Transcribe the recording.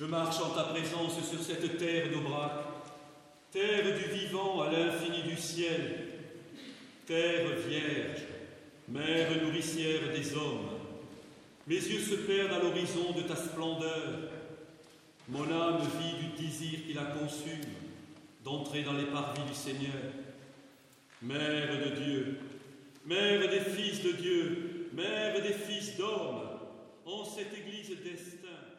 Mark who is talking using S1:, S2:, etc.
S1: Je marche en ta présence sur cette terre d'Aubrac, terre du vivant à l'infini du ciel, terre vierge, mère nourricière des hommes. Mes yeux se perdent à l'horizon de ta splendeur. Mon âme vit du désir qui la consume, d'entrer dans les parvis du Seigneur. Mère de Dieu, mère des fils de Dieu, mère des fils d'hommes, en cette église d'Estaing,